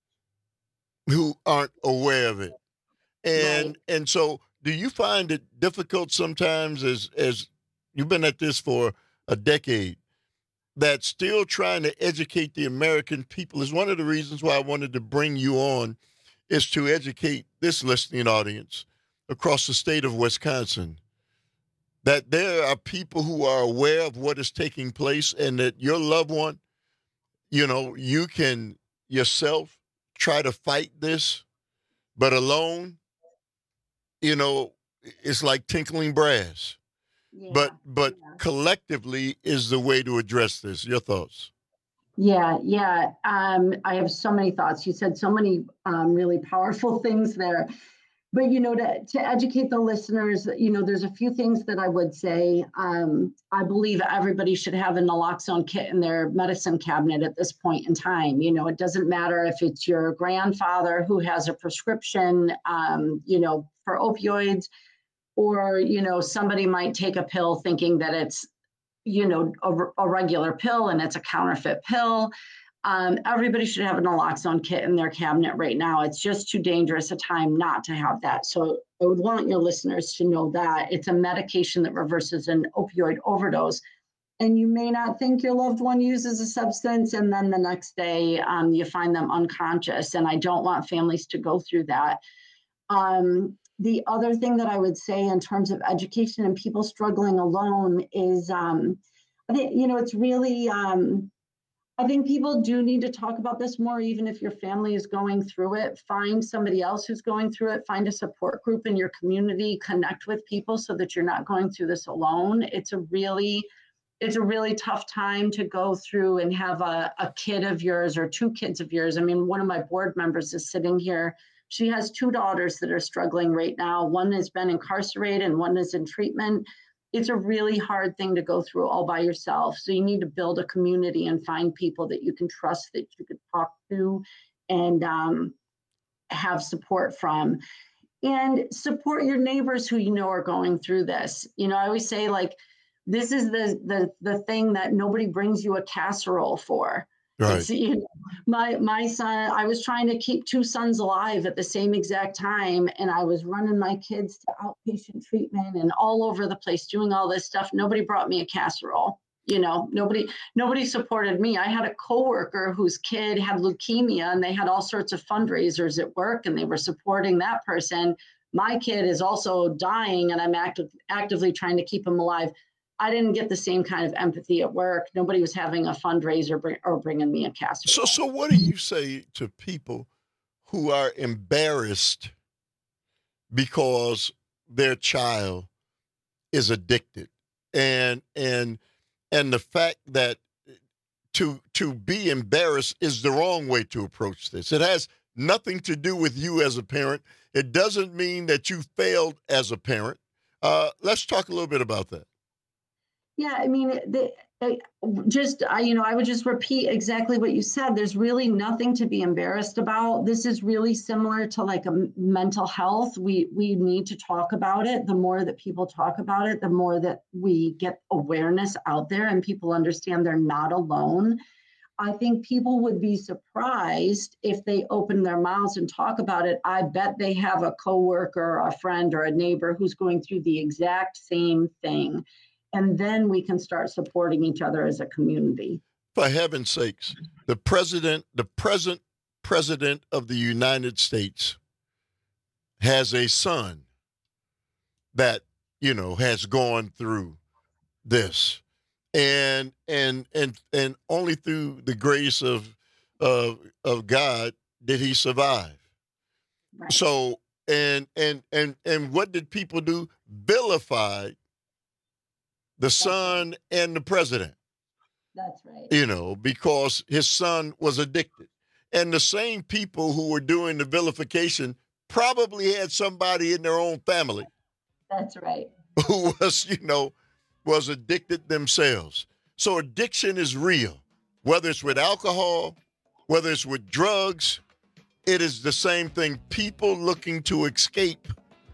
who aren't aware of it. And Right. and so do you find it difficult sometimes as as you've been at this for a decade, that still trying to educate the American people is one of the reasons why I wanted to bring you on, is to educate this listening audience across the state of Wisconsin that there are people who are aware of what is taking place, and that your loved one, you know, you can yourself try to fight this, but alone, you know, it's like tinkling brass. Yeah. But but collectively is the way to address this. Your thoughts? Yeah, yeah. Um, I have so many thoughts. You said so many um, really powerful things there. But, you know, to, to educate the listeners, you know, there's a few things that I would say. Um, I believe everybody should have a naloxone kit in their medicine cabinet at this point in time. You know, it doesn't matter if it's your grandfather who has a prescription, um, you know, for opioids, or, you know, somebody might take a pill thinking that it's, you know, a, a regular pill and it's a counterfeit pill. Um, everybody should have a naloxone kit in their cabinet right now. It's just too dangerous a time not to have that. So I would want your listeners to know that it's a medication that reverses an opioid overdose. And you may not think your loved one uses a substance, and then the next day um, you find them unconscious. And I don't want families to go through that. Um, the other thing that I would say in terms of education and people struggling alone is, um, I think, you know, it's really, um, I think people do need to talk about this more, even if your family is going through it. Find somebody else who's going through it. Find a support group in your community. Connect with people so that you're not going through this alone. It's a really It's a really tough time to go through and have a, a kid of yours or two kids of yours. I mean, one of my board members is sitting here. She has two daughters that are struggling right now. One has been incarcerated and one is in treatment. It's a really hard thing to go through all by yourself. So you need to build a community and find people that you can trust, that you can talk to and um, have support from. And support your neighbors who you know are going through this. You know, I always say, like, this is the the the thing that nobody brings you a casserole for. Right. It's, you know, my my son, I was trying to keep two sons alive at the same exact time, and I was running my kids to outpatient treatment and all over the place doing all this stuff. Nobody brought me a casserole. You know, nobody nobody supported me. I had a coworker whose kid had leukemia, and they had all sorts of fundraisers at work, and they were supporting that person. My kid is also dying, and I'm active, actively trying to keep him alive. I didn't get the same kind of empathy at work. Nobody was having a fundraiser bring, or bringing me a casserole. So, so what do you say to people who are embarrassed because their child is addicted, and and and the fact that to to be embarrassed is the wrong way to approach this? It has nothing to do with you as a parent. It doesn't mean that you failed as a parent. Uh, let's talk a little bit about that. Yeah, I mean, the, I just, I, you know, I would just repeat exactly what you said. There's really nothing to be embarrassed about. This is really similar to like a mental health. We we need to talk about it. The more that people talk about it, the more that we get awareness out there and people understand they're not alone. I think people would be surprised if they open their mouths and talk about it. I bet they have a coworker, a friend, or a neighbor who's going through the exact same thing. And then we can start supporting each other as a community. For heaven's sakes, the president, the present president of the United States has a son that, you know, has gone through this. And and and and only through the grace of of of God did he survive. Right. So and and and and what did people do? Vilify the son and the president. That's right. You know, because his son was addicted. And the same people who were doing the vilification probably had somebody in their own family. That's right. Who was, you know, was addicted themselves. So addiction is real. Whether it's with alcohol, whether it's with drugs, it is the same thing. People looking to escape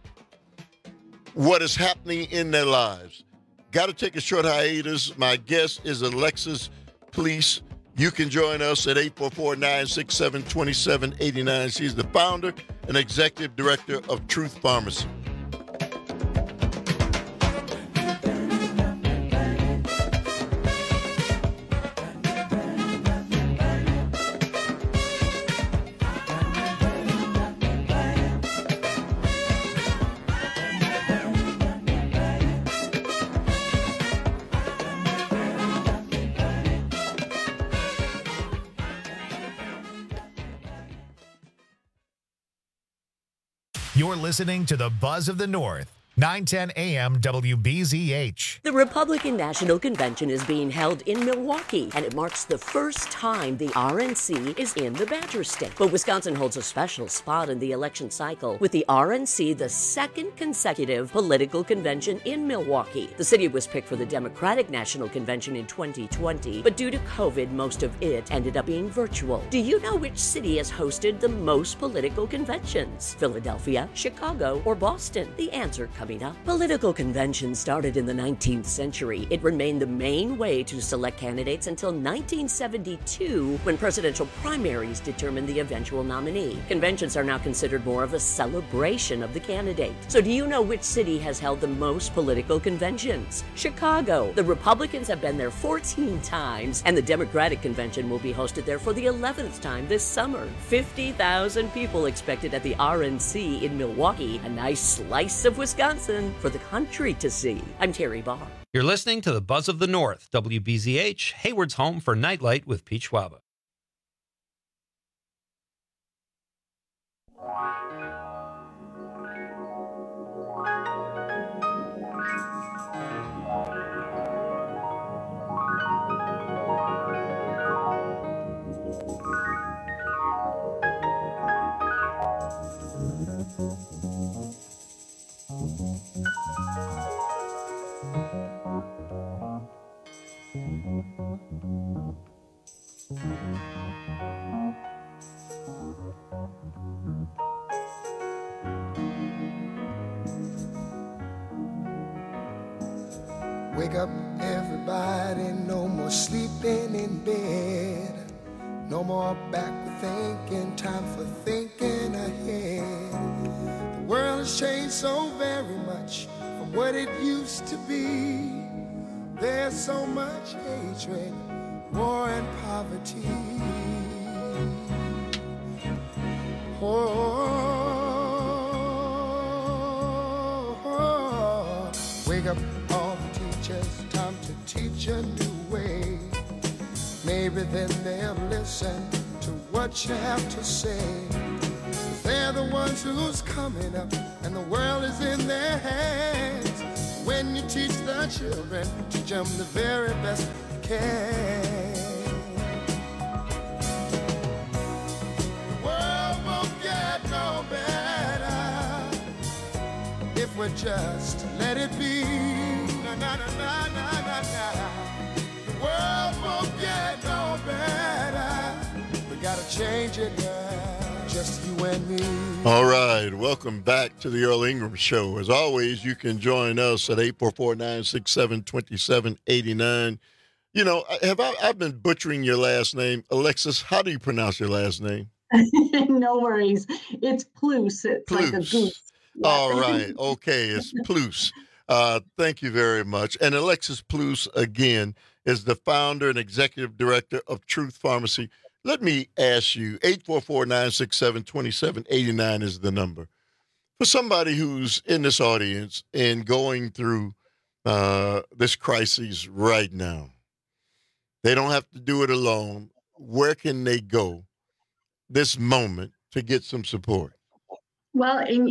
what is happening in their lives. Got to take a short hiatus. My guest is Alexis Police. You can join us at eight four four, nine six seven, two seven eight nine. She's the founder and executive director of Truth Pharmacy. You're listening to the Buzz of the North, nine ten A M W B Z H. The Republican National Convention is being held in Milwaukee, and it marks the first time the R N C is in the Badger State. But Wisconsin holds a special spot in the election cycle, with the R N C the second consecutive political convention in Milwaukee. The city was picked for the Democratic National Convention in twenty twenty, but due to COVID, most of it ended up being virtual. Do you know which city has hosted the most political conventions? Philadelphia, Chicago, or Boston? The answer comes coming up. Political conventions started in the nineteenth century. It remained the main way to select candidates until nineteen seventy-two, when presidential primaries determined the eventual nominee. Conventions are now considered more of a celebration of the candidate. So do you know which city has held the most political conventions? Chicago. The Republicans have been there fourteen times, and the Democratic convention will be hosted there for the eleventh time this summer. fifty thousand people expected at the R N C in Milwaukee, a nice slice of Wisconsin for the country to see. I'm Terry Barr. You're listening to the Buzz of the North, W B Z H, Hayward's home for Nightlight with Pete Schwaba. Wake up, everybody, no more sleeping in bed. No more backward thinking, time for thinking ahead. The world has changed so very much from what it used to be. There's so much hatred, war and poverty. Oh, oh, oh. Wake up, all the teachers, time to teach a new way. Maybe then they'll listen to what you have to say. They're the ones who's coming up, and the world is in their hands. When you teach the children, teach them the very best you can. The world won't get no better if we just let it be. Na na na na na na na. The world won't get no better. We gotta change it, girl. Just you and me. All right. Welcome back to the Earl Ingram Show. As always, you can join us at eight four four, nine six seven, two seven eight nine. You know, have I, I've been butchering your last name. Alexis, how do you pronounce your last name? No worries. It's Plus. It's Plus. like a goose. Yeah. All right. Okay. It's Plus. Uh, thank you very much. And Alexis Plus, again, is the founder and executive director of Truth Pharmacy. Let me ask you, eight four four, nine six seven, two seven eight nine is the number. For somebody who's in this audience and going through uh, this crisis right now, they don't have to do it alone. Where can they go this moment to get some support? Well, and,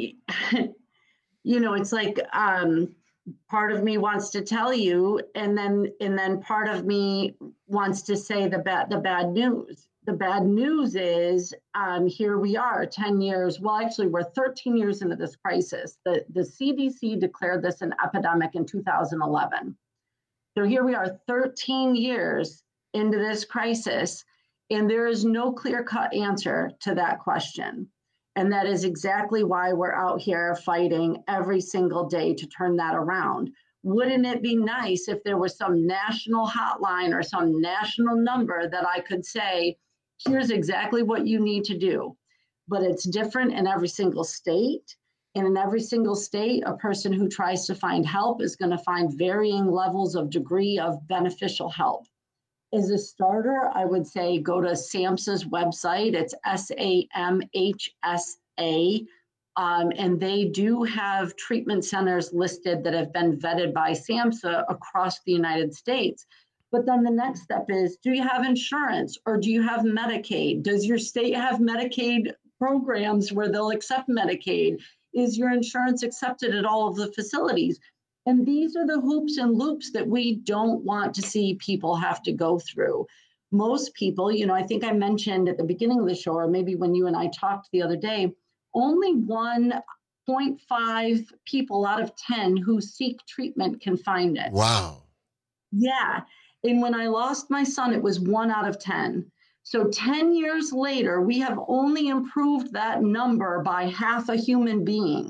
you know, it's like um, part of me wants to tell you, and then and then part of me wants to say the bad the bad news. The bad news is um, here we are ten years. Well, actually, we're thirteen years into this crisis. The, the C D C declared this an epidemic in two thousand eleven. So here we are thirteen years into this crisis, and there is no clear-cut answer to that question. And that is exactly why we're out here fighting every single day to turn that around. Wouldn't it be nice if there was some national hotline or some national number that I could say, here's exactly what you need to do? But it's different in every single state. And in every single state, a person who tries to find help is going to find varying levels of degree of beneficial help. As a starter, I would say go to SAMHSA's website. It's S A M H S A. Um, and they do have treatment centers listed that have been vetted by SAMHSA across the United States. But then the next step is, do you have insurance or do you have Medicaid? Does your state have Medicaid programs where they'll accept Medicaid? Is your insurance accepted at all of the facilities? And these are the hoops and loops that we don't want to see people have to go through. Most people, you know, I think I mentioned at the beginning of the show, or maybe when you and I talked the other day, only one point five people out of ten who seek treatment can find it. Wow. Yeah. And when I lost my son, it was one out of ten. So ten years later, we have only improved that number by half a human being.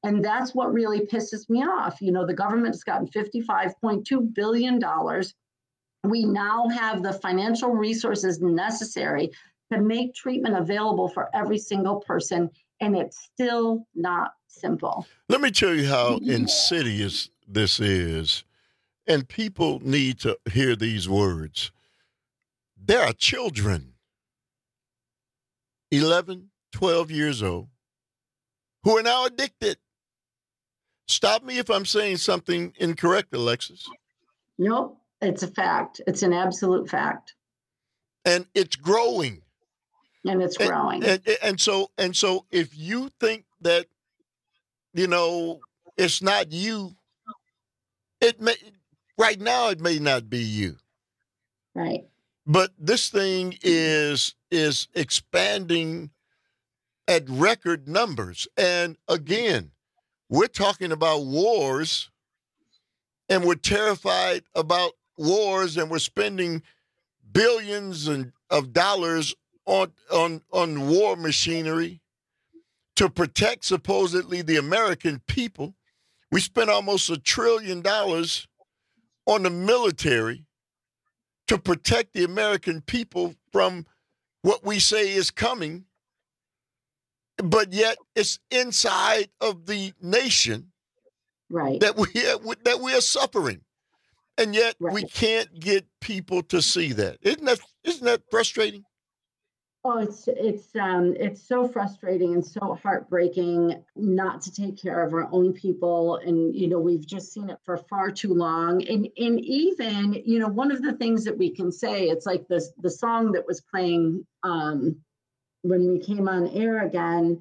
And that's what really pisses me off. You know, the government's gotten fifty-five point two billion dollars. We now have the financial resources necessary to make treatment available for every single person, and it's still not simple. Let me tell you how insidious this is, and people need to hear these words. There are children, eleven, twelve years old, who are now addicted. Stop me if I'm saying something incorrect, Alexis. Nope, it's a fact. It's an absolute fact. And it's growing. And it's growing. And, and, and so and so if you think that, you know, it's not you, it may right now it may not be you. Right. But this thing is is expanding at record numbers. And again, we're talking about wars, and we're terrified about wars, and we're spending billions and of dollars on on on war machinery to protect supposedly the American people. We spent almost a trillion dollars on the military to protect the American people from what we say is coming, but yet it's inside of the nation, right, that we are, that we are suffering, and yet right. we can't get people to see that. Isn't that isn't that frustrating? Oh, it's it's um it's so frustrating and so heartbreaking not to take care of our own people, and you know we've just seen it for far too long. And and even you know one of the things that we can say, it's like this the song that was playing um when we came on air again.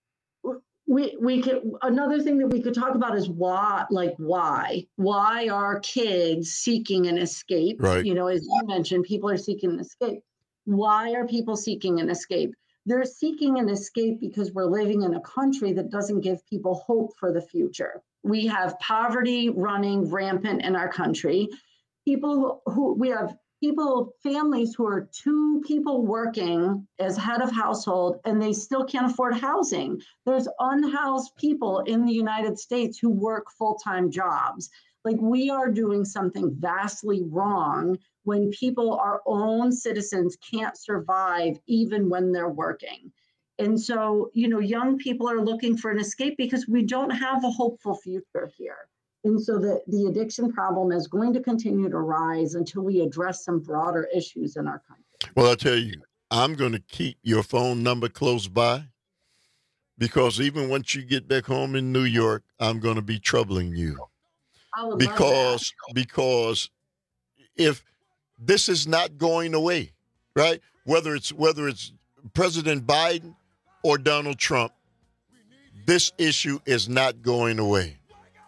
We we could another thing that we could talk about is why like why why are kids seeking an escape? Right. You know, as you mentioned, people are seeking an escape. Why are people seeking an escape? They're seeking an escape because we're living in a country that doesn't give people hope for the future. We have poverty running rampant in our country. People who, who we have people, families who are two people working as head of household, and they still can't afford housing. There's unhoused people in the United States who work full-time jobs. Like, we are doing something vastly wrong when people, our own citizens, can't survive even when they're working. And so, you know, young people are looking for an escape because we don't have a hopeful future here. And so the, the addiction problem is going to continue to rise until we address some broader issues in our country. Well, I'll tell you, I'm going to keep your phone number close by, because even once you get back home in New York, I'm going to be troubling you. I would Because, love that. because if this is not going away, right? Whether it's whether it's President Biden or Donald Trump, this issue is not going away.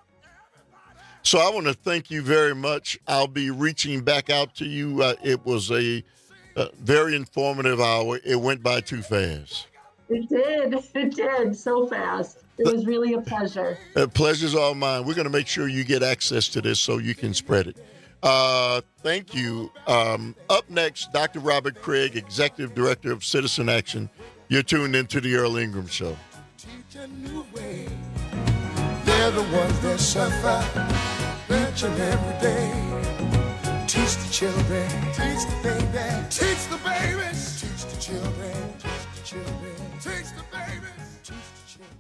So I want to thank you very much. I'll be reaching back out to you. Uh, it was a, a very informative hour. It went by too fast. It did. It did so fast. It was really a pleasure. The pleasure's all mine. We're going to make sure you get access to this so you can spread it. Uh, thank you. Um, up next, Doctor Robert Craig, Executive Director of Citizen Action. You're tuned into the Earl Ingram Show. Teach a new way. They're the ones that suffer each and every day. Teach the children. Teach the baby. Teach the babies. Teach the children. Teach the children. Teach the babies. Teach the children.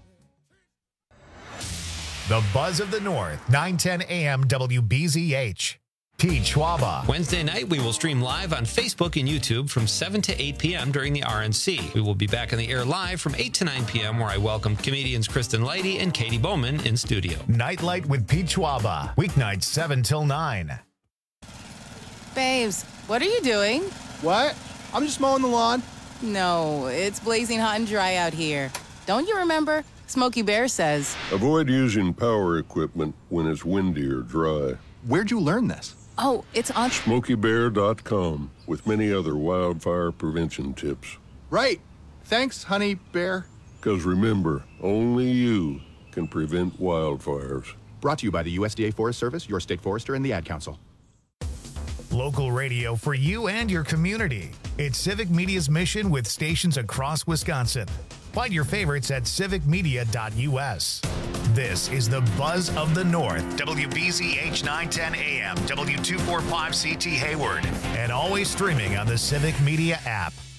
The Buzz of the North, nine ten A M W B Z H. Pete Schwaba. Wednesday night, we will stream live on Facebook and YouTube from seven to eight p.m. during the R N C. We will be back on the air live from eight to nine p.m. where I welcome comedians Kristen Leidy and Katie Bowman in studio. Nightlight with Pete Schwaba. Weeknights seven till nine. Babes, what are you doing? What? I'm just mowing the lawn. No, it's blazing hot and dry out here. Don't you remember? Smokey Bear says, avoid using power equipment when it's windy or dry. Where'd you learn this? oh, it's on Smokey Bear dot com with many other wildfire prevention tips. Right. Thanks, honey bear. Because remember, only you can prevent wildfires. Brought to you by the U S D A Forest Service, your state forester, and the Ad Council. Local radio for you and your community. It's Civic Media's mission with stations across Wisconsin. Find your favorites at civic media dot U S. This is the Buzz of the North, W B Z H nine ten A M, W two forty-five C T Hayward, and always streaming on the Civic Media app.